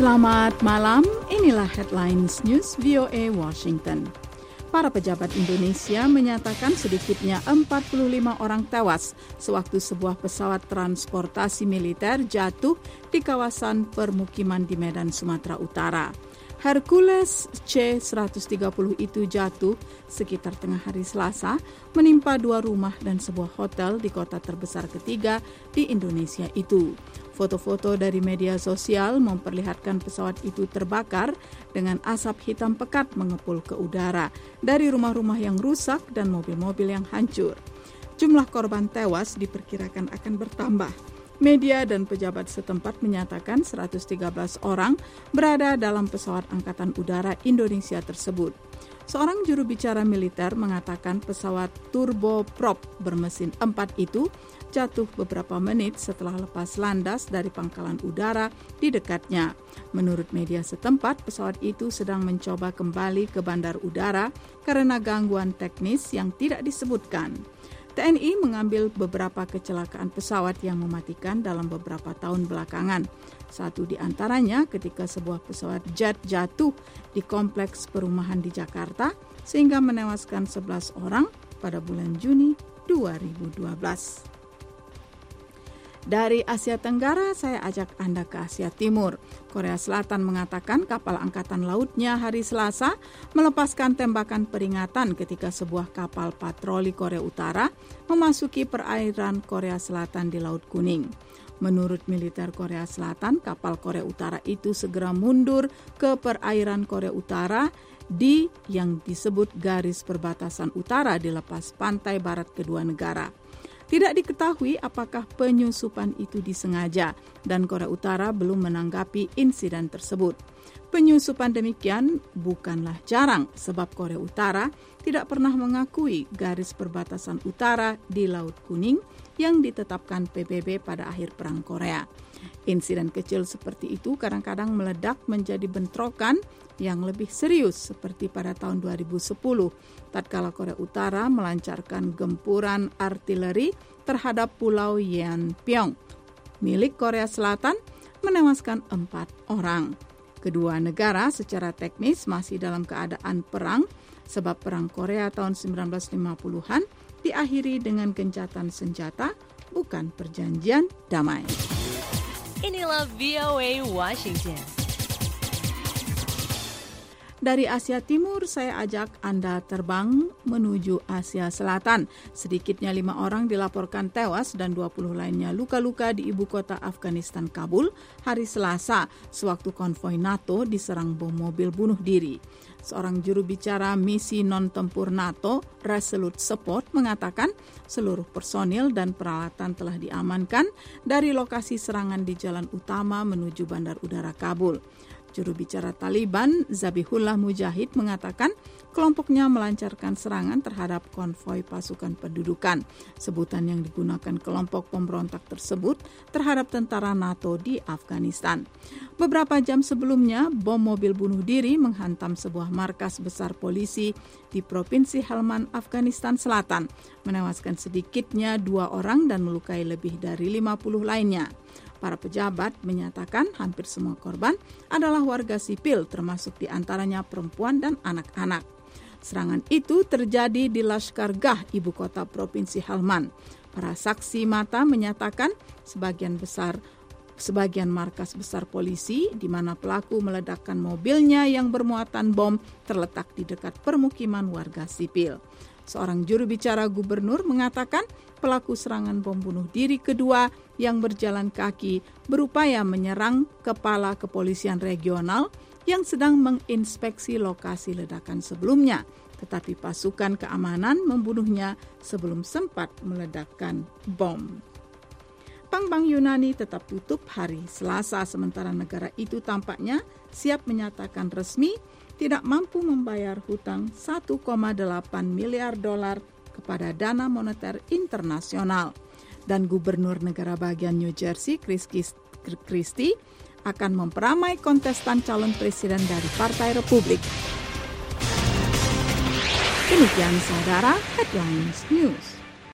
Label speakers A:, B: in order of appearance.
A: Selamat malam, inilah Headlines News VOA Washington. Para pejabat Indonesia menyatakan sedikitnya 45 orang tewas sewaktu sebuah pesawat transportasi militer jatuh di kawasan permukiman di Medan, Sumatera Utara. Hercules C-130 itu jatuh sekitar tengah hari Selasa, menimpa 2 rumah dan sebuah hotel di kota terbesar ketiga di Indonesia itu. Foto-foto dari media sosial memperlihatkan pesawat itu terbakar dengan asap hitam pekat mengepul ke udara dari rumah-rumah yang rusak dan mobil-mobil yang hancur. Jumlah korban tewas diperkirakan akan bertambah. Media dan pejabat setempat menyatakan 113 orang berada dalam pesawat Angkatan Udara Indonesia tersebut. Seorang juru bicara militer mengatakan pesawat turboprop bermesin 4 itu jatuh beberapa menit setelah lepas landas dari pangkalan udara di dekatnya. Menurut media setempat, pesawat itu sedang mencoba kembali ke bandar udara karena gangguan teknis yang tidak disebutkan. TNI mengambil beberapa kecelakaan pesawat yang mematikan dalam beberapa tahun belakangan. Satu di antaranya ketika sebuah pesawat jet jatuh di kompleks perumahan di Jakarta sehingga menewaskan 11 orang pada bulan Juni 2012. Dari Asia Tenggara, saya ajak Anda ke Asia Timur. Korea Selatan mengatakan kapal angkatan lautnya hari Selasa melepaskan tembakan peringatan ketika sebuah kapal patroli Korea Utara memasuki perairan Korea Selatan di Laut Kuning. Menurut militer Korea Selatan, kapal Korea Utara itu segera mundur ke perairan Korea Utara di yang disebut garis perbatasan utara di lepas pantai barat kedua negara. Tidak diketahui apakah penyusupan itu disengaja dan Korea Utara belum menanggapi insiden tersebut. Penyusupan demikian bukanlah jarang sebab Korea Utara tidak pernah mengakui garis perbatasan utara di Laut Kuning yang ditetapkan PBB pada akhir Perang Korea. Insiden kecil seperti itu kadang-kadang meledak menjadi bentrokan yang lebih serius seperti pada tahun 2010 tatkala Korea Utara melancarkan gempuran artileri terhadap Pulau Yeonpyeong milik Korea Selatan menewaskan 4 orang. Kedua negara secara teknis masih dalam keadaan perang sebab Perang Korea tahun 1950-an diakhiri dengan gencatan senjata, bukan perjanjian damai.
B: Inilah VOA Washington.
A: Dari Asia Timur, saya ajak Anda terbang menuju Asia Selatan. Sedikitnya 5 orang dilaporkan tewas dan 20 lainnya luka-luka di ibu kota Afghanistan, Kabul, hari Selasa, sewaktu konvoi NATO diserang bom mobil bunuh diri. Seorang juru bicara misi non-tempur NATO, Resolute Support, mengatakan seluruh personil dan peralatan telah diamankan dari lokasi serangan di jalan utama menuju Bandar Udara Kabul. Juru bicara Taliban, Zabihullah Mujahid, mengatakan kelompoknya melancarkan serangan terhadap konvoi pasukan pendudukan, sebutan yang digunakan kelompok pemberontak tersebut terhadap tentara NATO di Afghanistan. Beberapa jam sebelumnya, bom mobil bunuh diri menghantam sebuah markas besar polisi di Provinsi Helmand, Afghanistan Selatan, menewaskan sedikitnya 2 orang dan melukai lebih dari 50 lainnya. Para pejabat menyatakan hampir semua korban adalah warga sipil, termasuk di antaranya perempuan dan anak-anak. Serangan itu terjadi di Lashkargah, ibu kota Provinsi Helmand. Para saksi mata menyatakan sebagian markas besar polisi di mana pelaku meledakkan mobilnya yang bermuatan bom terletak di dekat permukiman warga sipil. Seorang juru bicara gubernur mengatakan pelaku serangan bom bunuh diri kedua yang berjalan kaki berupaya menyerang kepala kepolisian regional yang sedang menginspeksi lokasi ledakan sebelumnya, tetapi pasukan keamanan membunuhnya sebelum sempat meledakkan bom. Bank-bank Yunani tetap tutup hari Selasa, sementara negara itu tampaknya siap menyatakan resmi tidak mampu membayar hutang 1,8 miliar dolar kepada Dana Moneter Internasional. Dan Gubernur negara bagian New Jersey, Chris Christie, akan memperamai kontestan calon presiden dari Partai Republik. Demikian saudara, Headlines News.